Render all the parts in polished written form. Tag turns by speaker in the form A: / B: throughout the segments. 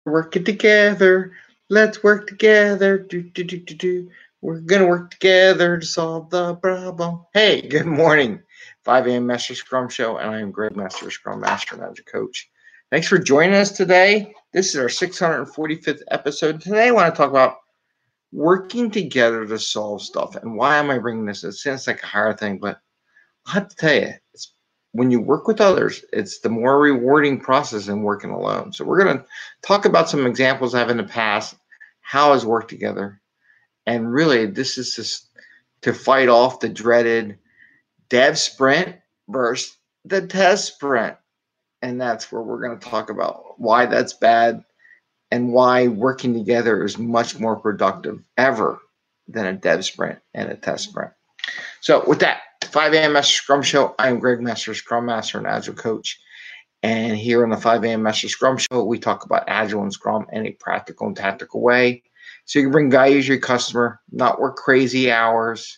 A: Working together. Let's work together. Do, do, do, do, do. We're going to work together to solve the problem. Hey, good morning. 5 a.m. Master Scrum Show, and I am Greg Master, Scrum Master and Agile Coach. Thanks for joining us today. This is our 645th episode. Today, I want to talk about working together to solve stuff. And why am I bringing this? It sounds like a hard thing, but I have to tell you, when you work with others, it's the more rewarding process than working alone. So we're going to talk about some examples I've in the past, how has worked together. And really, this is just to fight off the dreaded dev sprint versus the test sprint. And that's where we're going to talk about why that's bad and why working together is much more productive ever than a dev sprint and a test sprint. So with that, 5 a.m. Master Scrum Show, I'm Greg Master, Scrum Master and Agile Coach. And here on the 5 a.m. Master Scrum Show, we talk about Agile and Scrum in a practical and tactical way. So you can bring value to your customer, not work crazy hours,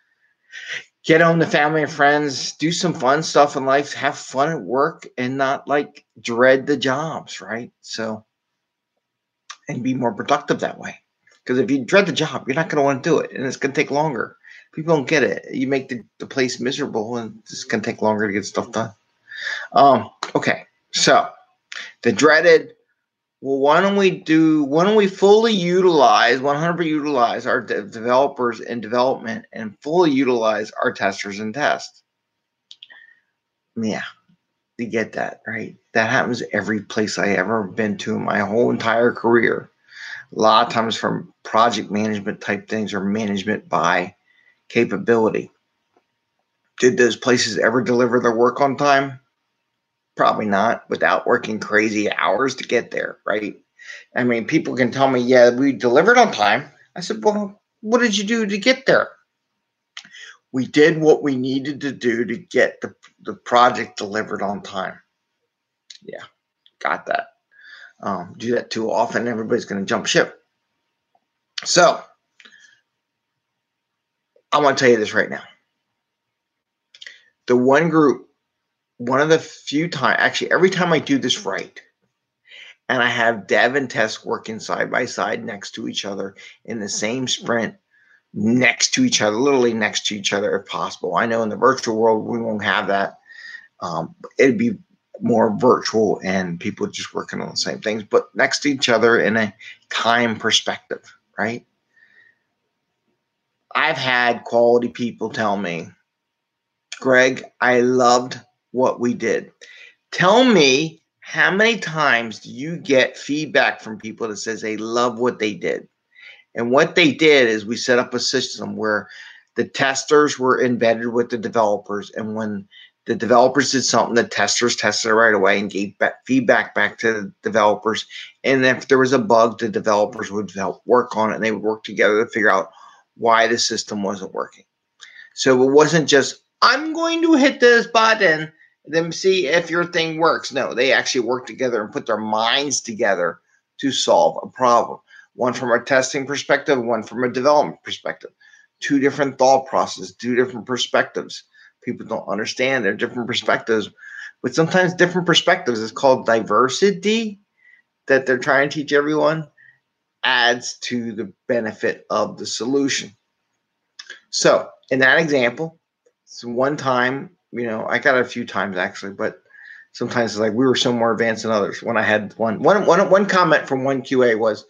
A: get home to family and friends, do some fun stuff in life, have fun at work, and not like dread the jobs, right? So, and be more productive that way. Because if you dread the job, you're not going to want to do it, and it's going to take longer. People don't get it. You make the place miserable, and it's going to take longer to get stuff done. Okay, so the dreaded, well, why don't we fully utilize, 100% utilize our developers in development and fully utilize our testers in test? Yeah, you get that, right? That happens every place I ever been to in my whole entire career. A lot of times from project management type things or management by capability. Did those places ever deliver their work on time? Probably not, without working crazy hours to get there, right? I mean, people can tell me, yeah, we delivered on time. I said, well, what did you do to get there? We did what we needed to do to get the project delivered on time. Yeah, got that. Do that too often, everybody's going to jump ship. So, I want to tell you this right now. The one group, one of the few times, actually, every time I do this right, and I have dev and test working side by side next to each other in the same sprint, next to each other, literally next to each other if possible. I know in the virtual world, we won't have that. It'd be more virtual and people just working on the same things, but next to each other in a time perspective, right? I've had quality people tell me, Greg, I loved what we did. Tell me, how many times do you get feedback from people that says they love what they did? And what they did is we set up a system where the testers were embedded with the developers. And when the developers did something, the testers tested it right away and gave feedback back to the developers. And if there was a bug, the developers would help work on it, and they would work together to figure out why the system wasn't working. So it wasn't just, I'm going to hit this button, then see if your thing works. No, they actually worked together and put their minds together to solve a problem. One from a testing perspective, one from a development perspective. Two different thought processes, two different perspectives. People don't understand their different perspectives, but sometimes different perspectives is called diversity that they're trying to teach everyone, adds to the benefit of the solution. So in that example, so one time, I got it a few times actually, but sometimes it's like we were so more advanced than others. When I had one comment from one QA was,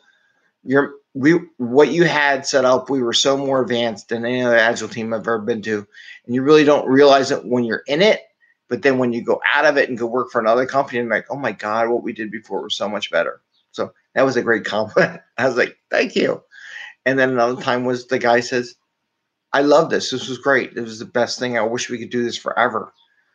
A: what you had set up, we were so more advanced than any other Agile team I've ever been to, and you really don't realize it when you're in it. But then when you go out of it and go work for another company, you're like, oh my God, what we did before was so much better. So that was a great compliment. I was like, thank you. And then another time was the guy says, I love this. This was great. It was the best thing. I wish we could do this forever.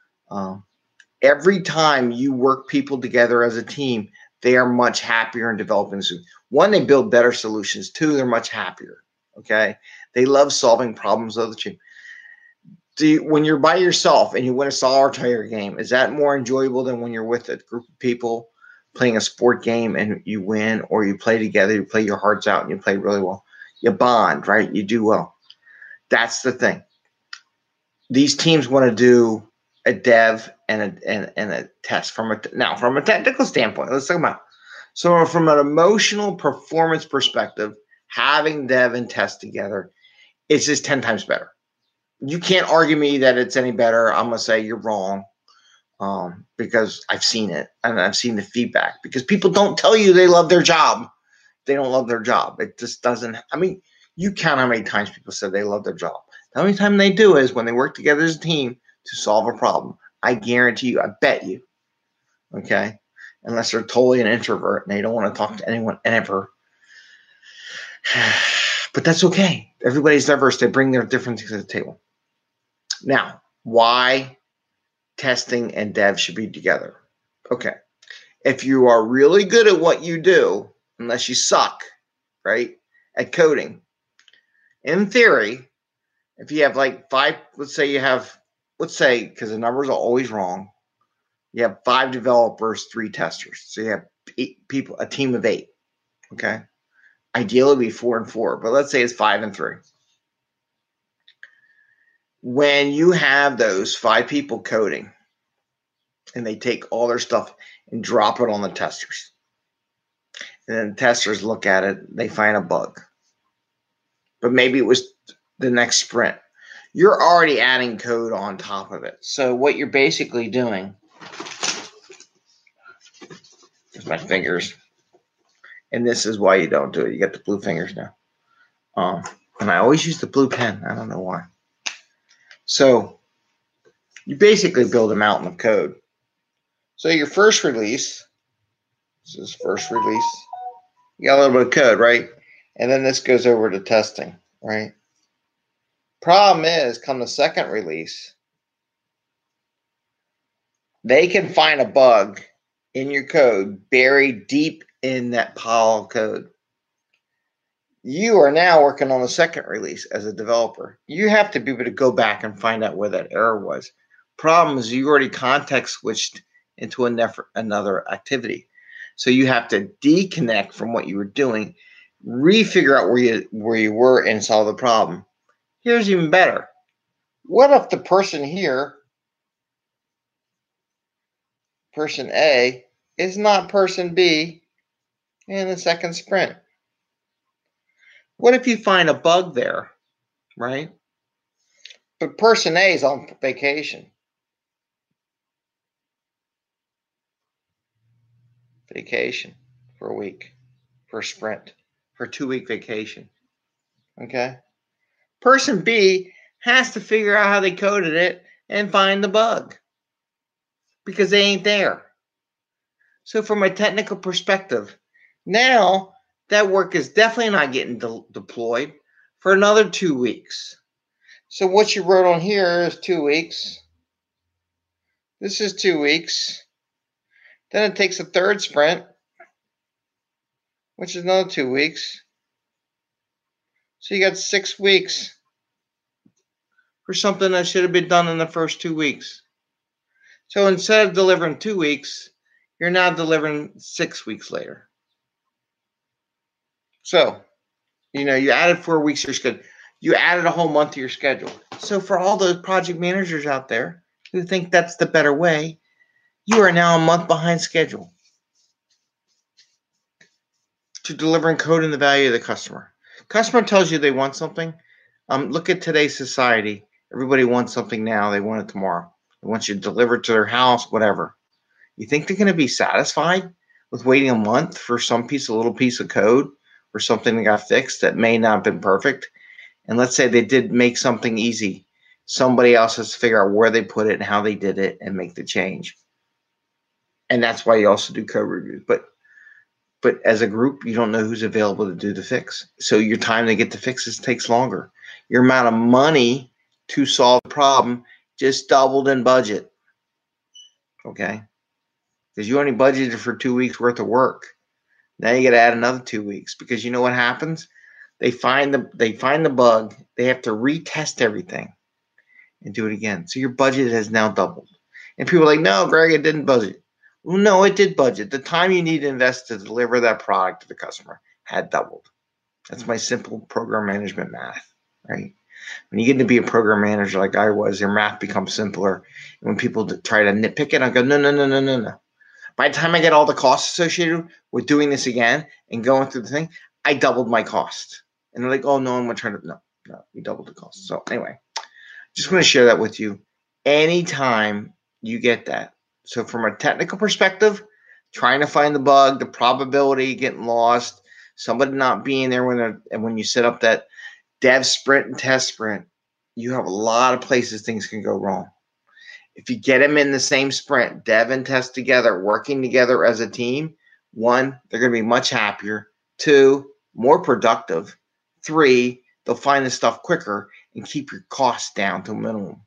A: Every time you work people together as a team, they are much happier in developing solutions. One, they build better solutions. Two, they're much happier. Okay, they love solving problems of the team. When you're by yourself and you win a solitaire game, is that more enjoyable than when you're with a group of people playing a sport game and you win, or you play together, you play your hearts out and you play really well? You bond, right? You do well. That's the thing. These teams want to do a dev and a test from a technical standpoint. Let's talk about So from an emotional performance perspective, having dev and test together is just 10 times better. You can't argue me that it's any better. I'm going to say you're wrong because I've seen it and I've seen the feedback because people don't tell you they love their job. They don't love their job. It just doesn't. I mean, you count how many times people said they love their job. The only time they do is when they work together as a team to solve a problem. I guarantee you, I bet you, okay, unless they're totally an introvert and they don't want to talk to anyone ever. But that's okay. Everybody's diverse. They bring their differences to the table. Now, why testing and dev should be together? Okay. If you are really good at what you do, unless you suck, right, at coding, in theory, if you have like 5, let's say, because the numbers are always wrong, you have 5 developers, 3 testers. So you have 8 people, a team of 8, okay? Ideally, it would be 4 and 4, but let's say it's 5 and 3. When you have those 5 people coding, and they take all their stuff and drop it on the testers, and then the testers look at it, they find a bug. But maybe it was the next sprint. You're already adding code on top of it. So what you're basically doing, here's my fingers, and this is why you don't do it. You got the blue fingers now. And I always use the blue pen. I don't know why. So you basically build a mountain of code. So your first release, this is first release, you got a little bit of code, right? And then this goes over to testing, right? Problem is, come the second release, they can find a bug in your code buried deep in that pile of code. You are now working on the second release as a developer. You have to be able to go back and find out where that error was. Problem is, you already context switched into another activity. So you have to deconnect from what you were doing, refigure out where you were and solve the problem. Here's even better. What if the person here, person A, is not person B in the second sprint? What if you find a bug there, right? But person A is on vacation. Vacation for a week, for a sprint, for a 2-week vacation, okay? Person B has to figure out how they coded it and find the bug because they ain't there. So from a technical perspective, now that work is definitely not getting deployed for another 2 weeks. So what you wrote on here is 2 weeks. This is 2 weeks. Then it takes a third sprint, which is another 2 weeks. So you got 6 weeks for something that should have been done in the first 2 weeks. So instead of delivering 2 weeks, you're now delivering 6 weeks later. So, you added 4 weeks to your schedule. You added a whole month to your schedule. So for all those project managers out there who think that's the better way, you are now a month behind schedule to delivering code and the value of the customer. Customer tells you they want something. Look at today's society. Everybody wants something now. They want it tomorrow. They want you to deliver it to their house, whatever. You think they're going to be satisfied with waiting a month for some little piece of code or something that got fixed that may not have been perfect? And let's say they did make something easy. Somebody else has to figure out where they put it and how they did it and make the change. And that's why you also do code reviews. But as a group, you don't know who's available to do the fix. So your time to get the fixes takes longer. Your amount of money to solve the problem just doubled in budget. Okay? Because you only budgeted for 2 weeks worth of work. Now you got to add another 2 weeks because you know what happens? They find the bug. They have to retest everything and do it again. So your budget has now doubled. And people are like, no, Greg, it didn't budget. Well, no, it did budget. The time you need to invest to deliver that product to the customer had doubled. That's my simple program management math, right? When you get to be a program manager like I was, your math becomes simpler. And when people try to nitpick it, I go, no. By the time I get all the costs associated with doing this again and going through the thing, I doubled my cost. And they're like, oh, no, I'm going to turn it. No, we doubled the cost. So anyway, just want to share that with you. Anytime you get that. So from a technical perspective, trying to find the bug, the probability of getting lost, somebody not being there when you set up that dev sprint and test sprint, you have a lot of places things can go wrong. If you get them in the same sprint, dev and test together, working together as a team, 1, they're going to be much happier. 2, more productive. 3, they'll find the stuff quicker and keep your costs down to a minimum.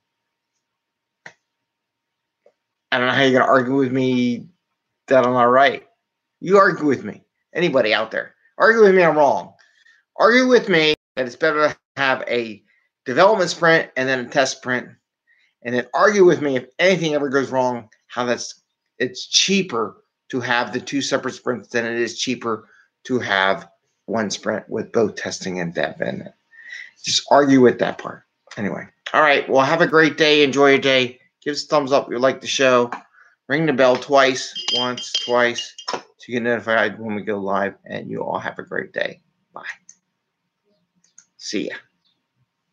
A: I don't know how you're going to argue with me that I'm not right. You argue with me. Anybody out there. Argue with me I'm wrong. Argue with me that it's better to have a development sprint and then a test sprint. And then argue with me if anything ever goes wrong, how it's cheaper to have the 2 separate sprints than it is cheaper to have 1 sprint with both testing and dev in it. Just argue with that part. Anyway. All right. Well, have a great day. Enjoy your day. Give us a thumbs up if you like the show. Ring the bell twice, once, twice, so you get notified when we go live. And you all have a great day. Bye. See ya.